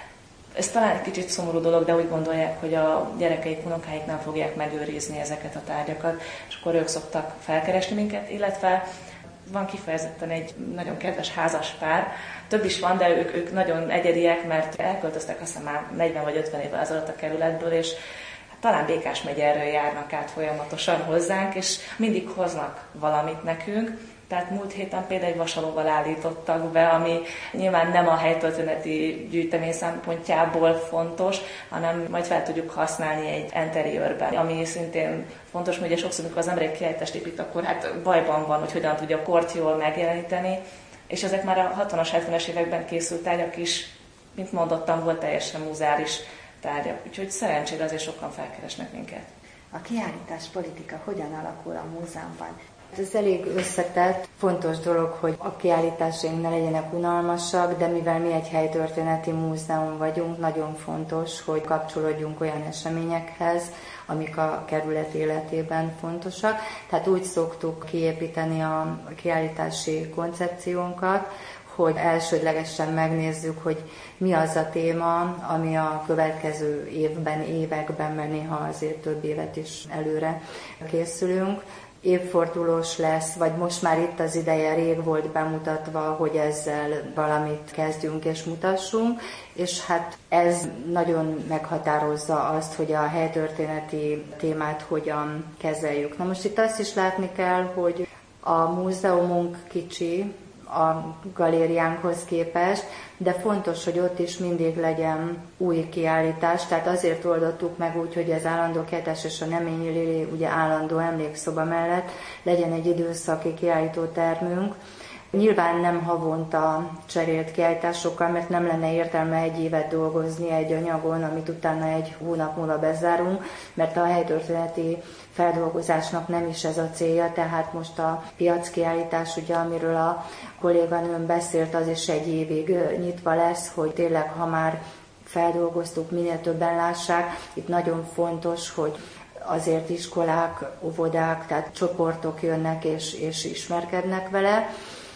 ez talán egy kicsit szomorú dolog, de úgy gondolják, hogy a gyerekeik, unokáik nem fogják megőrizni ezeket a tárgyakat, és akkor ők szoktak felkeresni minket, illetve van kifejezetten egy nagyon kedves házas pár, több is van, de ők nagyon egyediek, mert elköltöztek azt hiszem már 40 vagy 50 évvel ezelőtt a kerületből, és talán Békás megyerről járnak át folyamatosan hozzánk, és mindig hoznak valamit nekünk. Tehát múlt héten például egy vasalóval állítottak be, ami nyilván nem a helytörténeti gyűjtemény szempontjából fontos, hanem majd fel tudjuk használni egy interiőrben, ami szintén fontos, mert ugye sokszor, amikor az ember egy kiállítást épít, akkor hát bajban van, hogy hogyan tudja a kort jól megjeleníteni, és ezek már a 60-as, 70-es években készült tárgyak is, mint mondottam, volt teljesen múzeális tárgyak, úgyhogy szerencsére azért sokan felkeresnek minket. A kiállítás politika hogyan alakul a múzeumban? Ez elég összetett, fontos dolog, hogy a kiállításaink ne legyenek unalmasak, de mivel mi egy helytörténeti múzeum vagyunk, nagyon fontos, hogy kapcsolódjunk olyan eseményekhez, amik a kerület életében fontosak. Tehát úgy szoktuk kiépíteni a kiállítási koncepciónkat, hogy elsődlegesen megnézzük, hogy mi az a téma, ami a következő évben, években, mert néha azért több évet is előre készülünk, évfordulós lesz, vagy most már itt az ideje, rég volt bemutatva, hogy ezzel valamit kezdjünk és mutassunk, és hát ez nagyon meghatározza azt, hogy a helytörténeti témát hogyan kezeljük. Na most itt azt is látni kell, hogy a múzeumunk kicsi a galériánkhoz képest, de fontos, hogy ott is mindig legyen új kiállítás, tehát azért oldottuk meg úgy, hogy az állandó kiállítás és a Neményi Lili ugye állandó emlékszoba mellett legyen egy időszaki kiállítótermünk. Nyilván nem havonta cserélt kiállításokkal, mert nem lenne értelme egy évet dolgozni egy anyagon, amit utána egy hónap múlva bezárunk, mert a helytörténeti feldolgozásnak nem is ez a célja, tehát most a piackiállítás, ugye, amiről a kolléganőm beszélt, az is egy évig nyitva lesz, hogy tényleg, ha már feldolgoztuk, minél többen lássák. Itt nagyon fontos, hogy azért iskolák, óvodák, tehát csoportok jönnek és ismerkednek vele.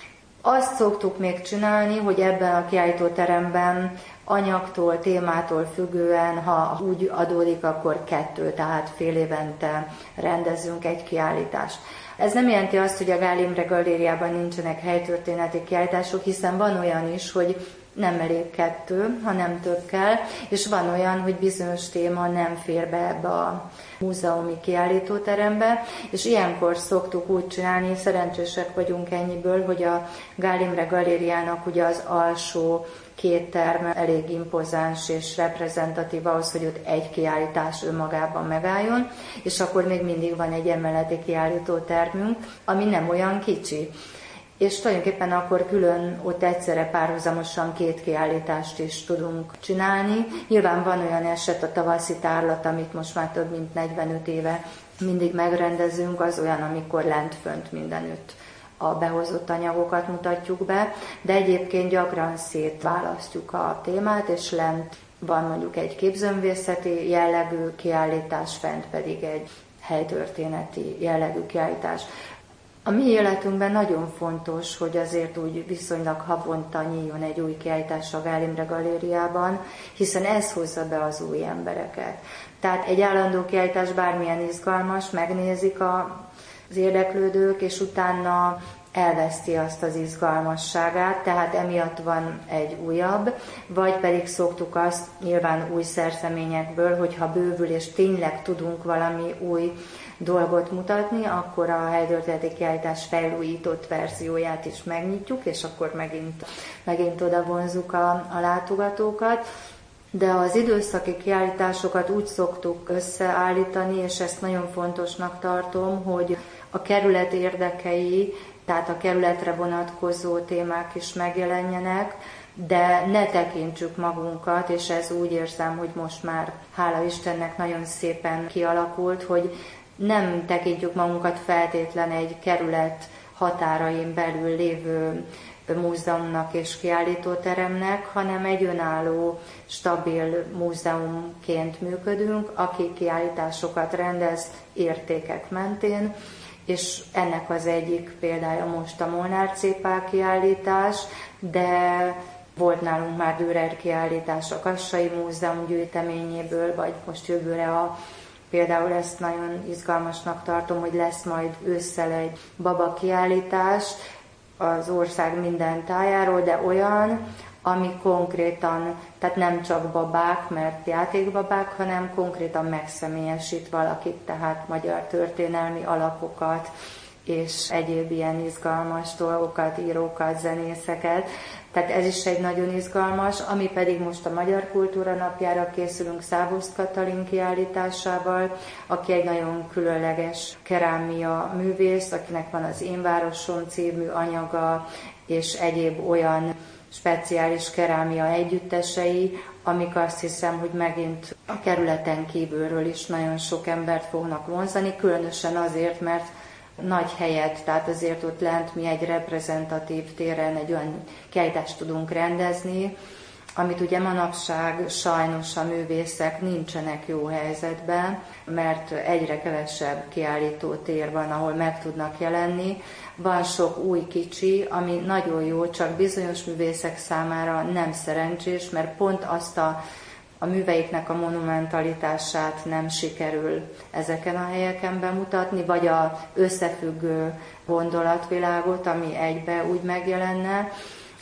Azt szoktuk még csinálni, hogy ebben a kiállítóteremben anyagtól, témától függően, ha úgy adódik, akkor 2, tehát fél évente rendezünk egy kiállítást. Ez nem jelenti azt, hogy a Gál Imre galériában nincsenek helytörténeti kiállítások, hiszen van olyan is, hogy nem elég 2, hanem több kell, és van olyan, hogy bizonyos téma nem fér be ebbe a múzeumi kiállítóterembe, és ilyenkor szoktuk úgy csinálni, szerencsések vagyunk ennyiből, hogy a Gál Imre galériának ugye az alsó 2 term elég impozáns és reprezentatív ahhoz, hogy ott egy kiállítás önmagában megálljon, és akkor még mindig van egy emeleti kiállítótermünk, ami nem olyan kicsi. És tulajdonképpen akkor külön ott egyszerre párhuzamosan 2 kiállítást is tudunk csinálni. Nyilván van olyan eset, a tavaszi tárlat, amit most már több mint 45 éve mindig megrendezünk, az olyan, amikor lent-fönt mindenütt a behozott anyagokat mutatjuk be, de egyébként gyakran szétválasztjuk a témát, és lent van mondjuk egy képzőművészeti jellegű kiállítás, fent pedig egy helytörténeti jellegű kiállítás. A mi életünkben nagyon fontos, hogy azért úgy viszonylag havonta nyíljon egy új kiállítás a Gál Imre Galériában, hiszen ez hozza be az új embereket. Tehát egy állandó kiállítás bármilyen izgalmas, megnézik az érdeklődők, és utána elveszti azt az izgalmasságát, tehát emiatt van egy újabb, vagy pedig szoktuk azt nyilván új szerzeményekből, hogyha bővül és tényleg tudunk valami új dolgot mutatni, akkor a helytörténeti kiállítás felújított verzióját is megnyitjuk, és akkor megint oda vonzuk a látogatókat. De az időszaki kiállításokat úgy szoktuk összeállítani, és ezt nagyon fontosnak tartom, hogy a kerület érdekei, tehát a kerületre vonatkozó témák is megjelenjenek, de ne tekintsük magunkat, és ez úgy érzem, hogy most már hála Istennek nagyon szépen kialakult, hogy nem tekintjük magunkat feltétlen egy kerület határain belül lévő múzeumnak és kiállítóteremnek, hanem egy önálló, stabil múzeumként működünk, aki kiállításokat rendez értékek mentén, és ennek az egyik példája most a Molnár Cépál kiállítás, de volt nálunk már Dürer kiállítás a Kassai Múzeum gyűjteményéből, vagy most jövőre például ezt nagyon izgalmasnak tartom, hogy lesz majd ősszel egy baba kiállítás az ország minden tájáról, de olyan, ami konkrétan, tehát nem csak babák, mert játékbabák, hanem konkrétan megszemélyesít valakit, tehát magyar történelmi alapokat, és egyéb ilyen izgalmas dolgokat, írókat, zenészeket. Tehát ez is egy nagyon izgalmas, ami pedig most a Magyar Kultúra Napjára készülünk Száboszt Katalin kiállításával, aki egy nagyon különleges kerámia művész, akinek van az Én városom című anyaga, és egyéb olyan speciális kerámia együttesei, amik azt hiszem, hogy megint a kerületen kívülről is nagyon sok embert fognak vonzani, különösen azért, mert nagy helyet, tehát azért ott lent mi egy reprezentatív téren egy olyan kiállítást tudunk rendezni, amit ugye manapság sajnos a művészek nincsenek jó helyzetben, mert egyre kevesebb kiállító tér van, ahol meg tudnak jelenni. Van sok új kicsi, ami nagyon jó, csak bizonyos művészek számára nem szerencsés, mert pont azt a műveiknek a monumentalitását nem sikerül ezeken a helyeken bemutatni, vagy az összefüggő gondolatvilágot, ami egybe úgy megjelenne,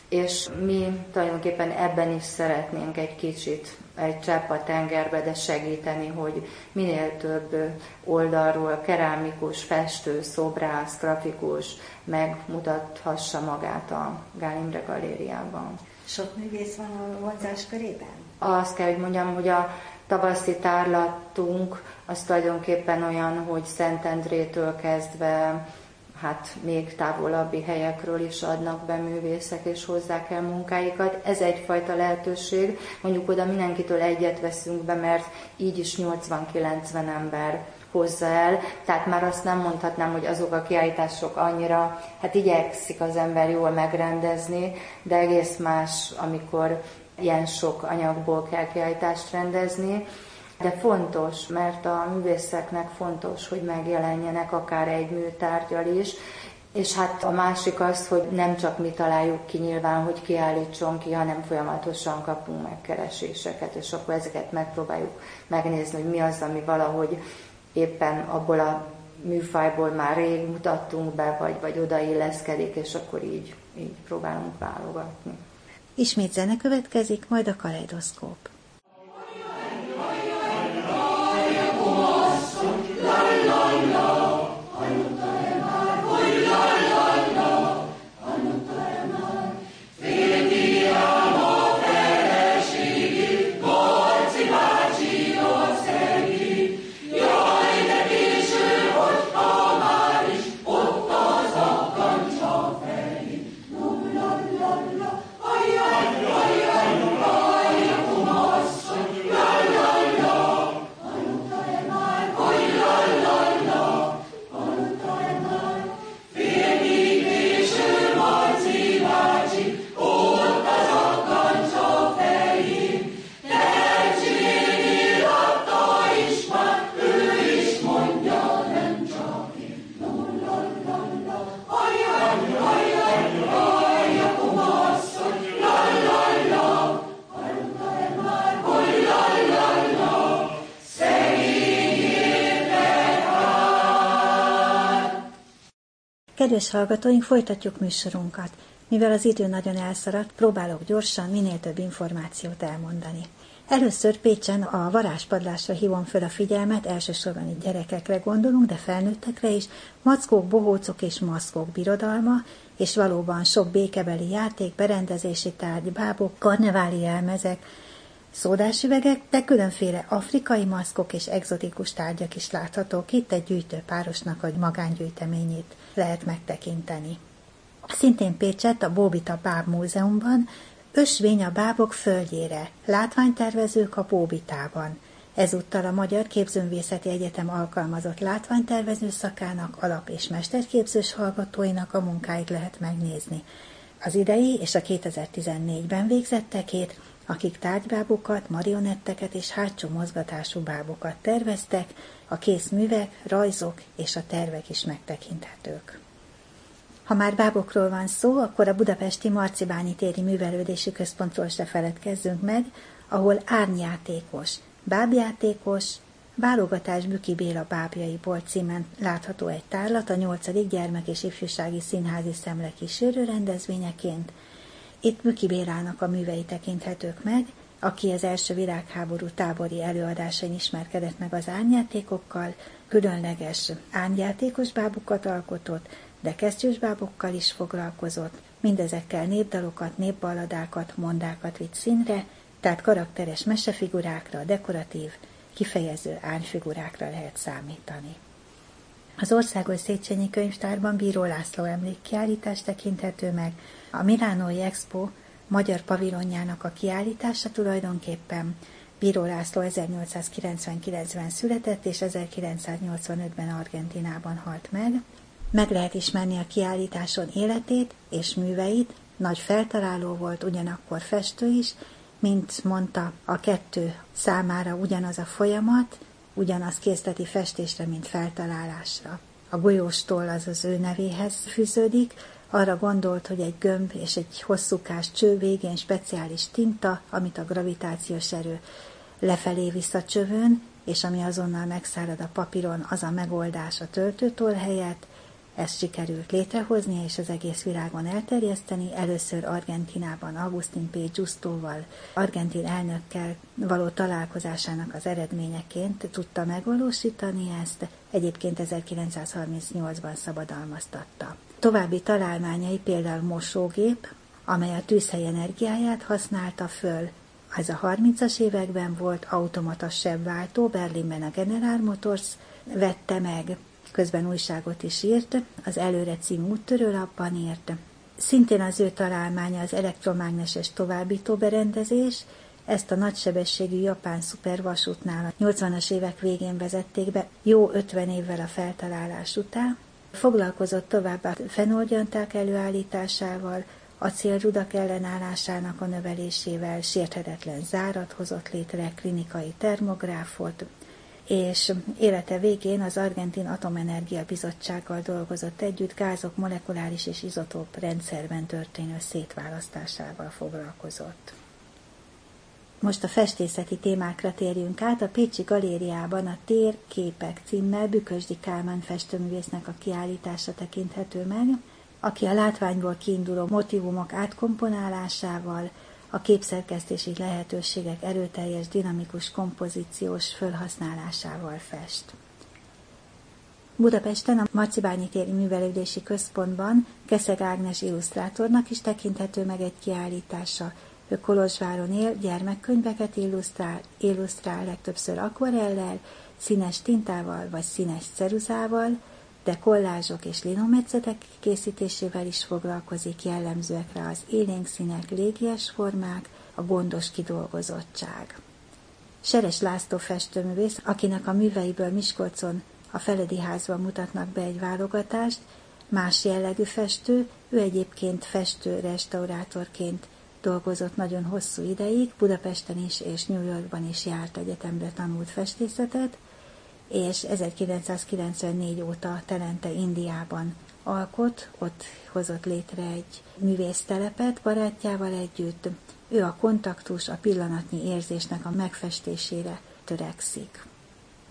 és mi tulajdonképpen ebben is szeretnénk egy kicsit, egy csepp a tengerbe, de segíteni, hogy minél több oldalról kerámikus, festő, szobrász, grafikus megmutathassa magát a Gál Imre Galériában. Sok művész van a vonzás körében? Azt kell, hogy mondjam, hogy a tavaszi tárlatunk az tulajdonképpen olyan, hogy Szentendrétől kezdve hát még távolabbi helyekről is adnak be művészek, és hozzák el munkáikat. Ez egyfajta lehetőség, mondjuk oda mindenkitől egyet veszünk be, mert így is 80-90 ember hozza el, tehát már azt nem mondhatnám, hogy azok a kiállítások annyira, hát igyekszik az ember jól megrendezni, de egész más, amikor ilyen sok anyagból kell kiállítást rendezni, de fontos, mert a művészeknek fontos, hogy megjelenjenek akár egy műtárgyal is, és hát a másik az, hogy nem csak mi találjuk ki nyilván, hogy kiállítson ki, hanem folyamatosan kapunk megkereséseket, és akkor ezeket megpróbáljuk megnézni, hogy mi az, ami valahogy éppen abból a műfajból már rég mutattunk be, vagy odailleszkedik, és akkor így próbálunk válogatni. Ismét zene következik, majd a kaleidoszkóp. Come on. Kedves hallgatóink, folytatjuk műsorunkat. Mivel az idő nagyon elszaladt, próbálok gyorsan minél több információt elmondani. Először Pécsen a varázspadlásra hívom föl a figyelmet, elsősorban itt gyerekekre gondolunk, de felnőttekre is, mackók, bohócok és maszkok birodalma, és valóban sok békebeli játék, berendezési tárgy, bábok, karneváli jelmezek, szódásüvegek, de különféle afrikai maszkok és egzotikus tárgyak is láthatók. Itt egy gyűjtőpárosnak a magángyűjteményét lehet megtekinteni. Szintén Pécsett a Bóbita Báb Múzeumban ösvény a bábok földjére, látványtervezők a Bóbitában. Ezúttal a Magyar Képzőművészeti Egyetem alkalmazott látványtervező szakának, alap- és mesterképzős hallgatóinak a munkáit lehet megnézni. Az idei és a 2014-ben végzettekét, akik tárgybábokat, marionetteket és hátsó mozgatású bábokat terveztek, a készművek, rajzok és a tervek is megtekinthetők. Ha már bábokról van szó, akkor a budapesti Marcibányi téri művelődési központról se feledkezzünk meg, ahol árnyjátékos, bábjátékos, válogatás Büki Béla bábjaiból címen látható egy tárlat a 8. gyermek- és ifjúsági színházi szemle kísérő rendezvényeként. Itt Büki Bélának a művei tekinthetők meg, aki az első világháború tábori előadásain ismerkedett meg az árnyjátékokkal, különleges árnyjátékos bábukat alkotott, de kesztyűs bábokkal is foglalkozott, mindezekkel népdalokat, népballadákat, mondákat vitt színre, tehát karakteres mesefigurákra, dekoratív, kifejező árnyfigurákra lehet számítani. Az Országos Széchenyi Könyvtárban Bíró László emlékkiállítás tekinthető meg, a Milánói Expo magyar pavilonjának a kiállítása tulajdonképpen. Bíró László 1899-ben született, és 1985-ben Argentínában halt meg. Meg lehet ismerni a kiállításon életét és műveit, nagy feltaláló volt, ugyanakkor festő is, mint mondta, a kettő számára ugyanaz a folyamat, ugyanaz készleti festésre, mint feltalálásra. A golyóstoll az az ő nevéhez fűződik, arra gondolt, hogy egy gömb és egy hosszúkás cső végén speciális tinta, amit a gravitációs erő lefelé visz a csövön, és ami azonnal megszárad a papíron, az a megoldás a töltőtoll helyett. Ezt sikerült létrehozni és az egész világon elterjeszteni. Először Argentínában Agustín P. Justoval, argentin elnökkel való találkozásának az eredményeként tudta megvalósítani ezt, egyébként 1938-ban szabadalmaztatta. További találmányai például mosógép, amely a tűzhely energiáját használta föl. Ez a 30-as években volt, automata sebváltó, Berlinben a General Motors vette meg, közben újságot is írt, az Előre című úttörőlapban írt. Szintén az ő találmánya az elektromágneses továbbító berendezés, ezt a nagysebességű japán szupervasútnál a 80-as évek végén vezették be, jó 50 évvel a feltalálás után. Foglalkozott továbbá fenolgyanták előállításával, acélrudak ellenállásának a növelésével, sérthetetlen zárat hozott létre, klinikai termográfot, és élete végén az Argentin Atomenergia Bizottsággal dolgozott együtt, gázok molekuláris és izotóp rendszerben történő szétválasztásával foglalkozott. Most a festészeti témákra térjünk át. A Pécsi Galériában a Tér képek címmel Bükösdi Kálmán festőművésznek a kiállítása tekinthető meg, aki a látványból kiinduló motívumok átkomponálásával, a képszerkesztési lehetőségek erőteljes, dinamikus, kompozíciós felhasználásával fest. Budapesten a Marcibányi téri művelődési központban Keszeg Ágnes illusztrátornak is tekinthető meg egy kiállítása. Ő Kolozsváron él, gyermekkönyveket illusztrál legtöbbször akvarellel, színes tintával vagy színes ceruzával, de kollázsok és linometszetek készítésével is foglalkozik, jellemzőek rá az élénk színek, légies formák, a gondos kidolgozottság. Seres László festőművész, akinek a műveiből Miskolcon a Feledi Házban mutatnak be egy válogatást, más jellegű festő, ő egyébként festő-restaurátorként dolgozott nagyon hosszú ideig, Budapesten is és New Yorkban is járt egyetemre, tanult festészetet, és 1994 óta telente Indiában alkot, ott hozott létre egy művésztelepet barátjával együtt. Ő a kontaktus, a pillanatnyi érzésnek a megfestésére törekszik.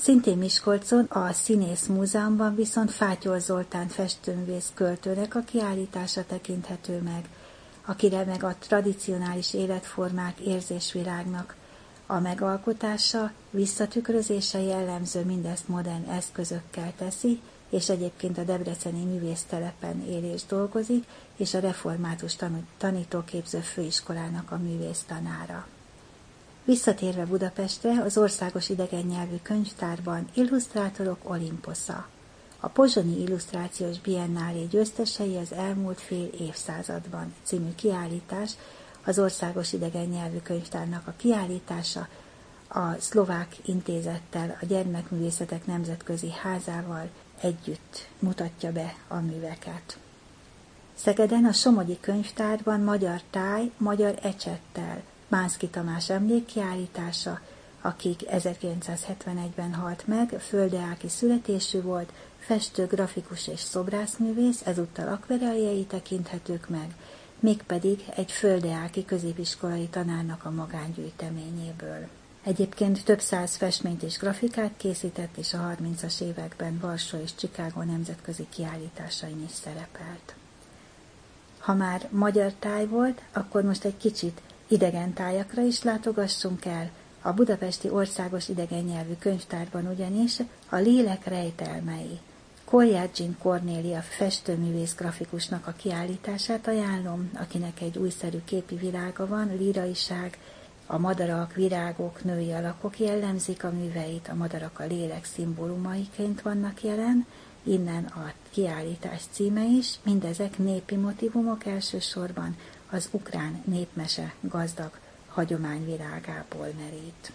Szintén Miskolcon a Színész Múzeumban viszont Fátyol Zoltán festőművész költőnek a kiállítása tekinthető meg, akire meg a tradicionális életformák érzésvilágnak a megalkotása, visszatükrözése jellemző, mindezt modern eszközökkel teszi, és egyébként a debreceni művésztelepen él és dolgozik, és a református tanítóképző főiskolának a művésztanára. Visszatérve Budapestre, az Országos Idegennyelvű Könyvtárban Illusztrátorok Olimposza. A Pozsonyi Illusztrációs Biennálé győztesei az elmúlt fél évszázadban című kiállítás, az Országos Idegennyelvű Könyvtárnak a kiállítása a Szlovák Intézettel, a Gyermekművészetek Nemzetközi Házával együtt mutatja be a műveket. Szegeden a Somogyi Könyvtárban Magyar táj, magyar ecsettel Bánszky Tamás emlékkiállítása, aki 1971-ben halt meg, földeáki születésű volt, festő, grafikus és szobrászművész, ezúttal akvareljei tekinthetők meg, mégpedig egy földeáki középiskolai tanárnak a magángyűjteményéből. Egyébként több száz festményt és grafikát készített, és a 30-as években Varsó és Chicago nemzetközi kiállításain is szerepelt. Ha már magyar táj volt, akkor most egy kicsit idegen tájakra is látogassunk el. A Budapesti Országos Idegennyelvű Könyvtárban ugyanis a Lélek rejtelmei, Koljádzsin Kornélia festőművész grafikusnak a kiállítását ajánlom, akinek egy újszerű képi világa van, líraiság, a madarak, virágok, női alakok jellemzik a műveit, a madarak a lélek szimbólumaiként vannak jelen, innen a kiállítás címe is, mindezek népi motivumok, elsősorban az ukrán népmese gazdag hagyományvilágából merít.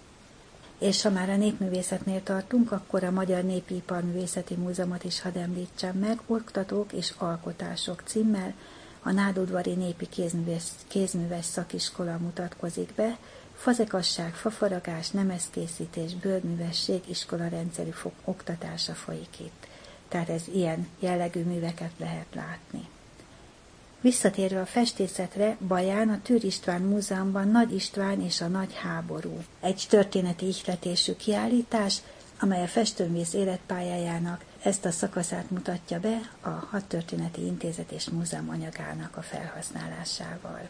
És ha már a népművészetnél tartunk, akkor a Magyar Népi Iparművészeti Múzeumot is hadd említsem meg, Oktatók és alkotások címmel a Nádudvari Népi Kézműves Szakiskola mutatkozik be, fazekasság, fafaragás, nemezkészítés, bőrművesség iskolarendszerű oktatása folyik itt. Tehát ez ilyen jellegű műveket lehet látni. Visszatérve a festészetre, Baján a Tűr István Múzeumban Nagy István és a Nagy Háború. Egy történeti ihletésű kiállítás, amely a festőművész életpályájának ezt a szakaszát mutatja be a Hadtörténeti Intézet és Múzeum anyagának a felhasználásával.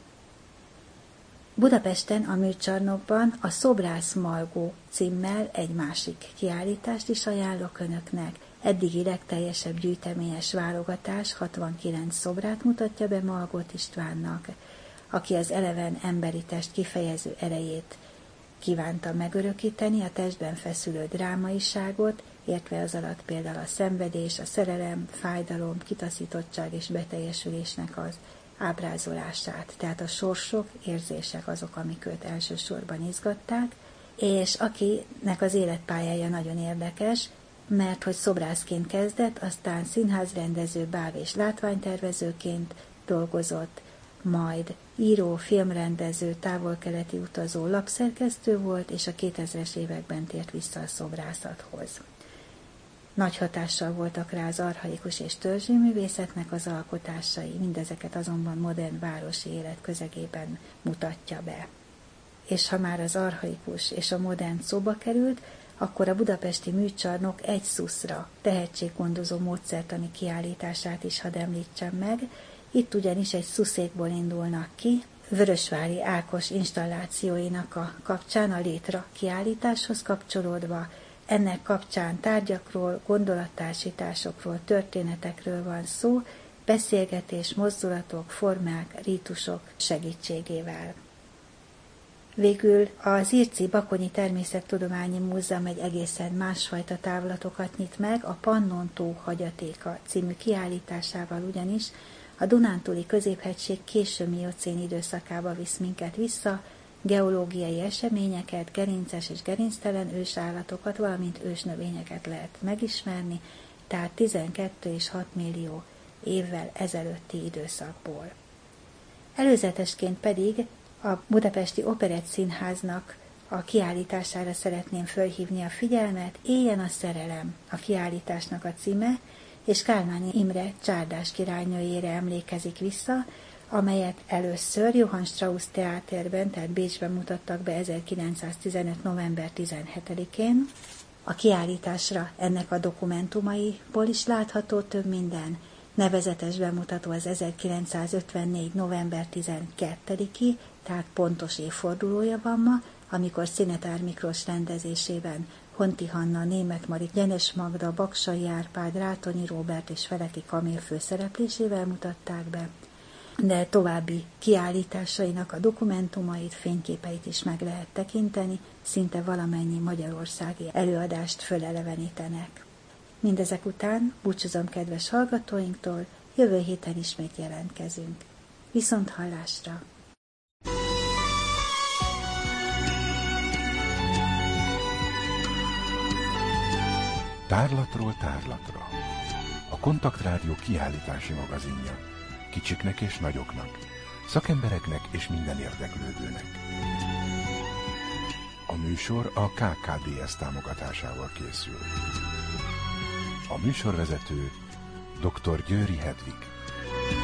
Budapesten a Műcsarnokban a Szobrász Margó címmel egy másik kiállítást is ajánlok önöknek. Eddigi legteljesebb gyűjteményes válogatás 69 szobrát mutatja be Margót Istvánnak, aki az eleven emberi test kifejező erejét kívánta megörökíteni, a testben feszülő drámaiságot, értve az alatt például a szenvedés, a szerelem, fájdalom, kitaszítottság és beteljesülésnek az ábrázolását. Tehát a sorsok, érzések azok, amik őt elsősorban izgatták, és akinek az életpályája nagyon érdekes, mert hogy szobrászként kezdett, aztán színházrendező, báb- és látványtervezőként dolgozott, majd író, filmrendező, távol-keleti utazó, lapszerkesztő volt, és a 2000-es években tért vissza a szobrászathoz. Nagy hatással voltak rá az archaikus és törzsi művészetnek az alkotásai, mindezeket azonban modern városi élet közegében mutatja be. És ha már az archaikus és a modern szóba került, akkor a budapesti Műcsarnok egy szuszra tehetséggondozó módszertani kiállítását is hadd említsem meg. Itt ugyanis egy szuszékból indulnak ki, Vörösvári Ákos installációinak a kapcsán a Létra kiállításhoz kapcsolódva. Ennek kapcsán tárgyakról, gondolattársításokról, történetekről van szó, beszélgetés, mozdulatok, formák, rítusok segítségével. Végül az Irci Bakonyi Természettudományi Múzeum egy egészen másfajta távlatokat nyit meg, a Pannon-tó hagyatéka című kiállításával ugyanis a Dunántúli középhegység késő miocén időszakába visz minket vissza, geológiai eseményeket, gerinces és gerinctelen ősállatokat, valamint ősnövényeket lehet megismerni, tehát 12 és 6 millió évvel ezelőtti időszakból. Előzetesként pedig a Budapesti Operettszínháznak a kiállítására szeretném fölhívni a figyelmet, Éljen a szerelem a kiállításnak a címe, és Kálmán Imre csárdás királynőjére emlékezik vissza, amelyet először Johann Strauss teáterben, tehát Bécsben mutattak be 1915. november 17-én, A kiállításra ennek a dokumentumaiból is látható több minden. Nevezetes bemutató az 1954. november 12-i, tehát pontos évfordulója van ma, amikor Szinetár Miklós rendezésében Honti Hanna, Németh Mari, Gyenes Magda, Baksay Árpád, Rátonyi Róbert és Feleki Kamil főszereplésével mutatták be, de további kiállításainak a dokumentumait, fényképeit is meg lehet tekinteni, szinte valamennyi magyarországi előadást fölelevenítenek. Mindezek után búcsúzom kedves hallgatóinktól, jövő héten ismét jelentkezünk. Viszont hallásra! Tárlatról tárlatra. A Kontaktrádió kiállítási magazinja. Kicsiknek és nagyoknak, szakembereknek és minden érdeklődőnek. A műsor a KKDS támogatásával készül. A műsorvezető dr. Győri Hedvig.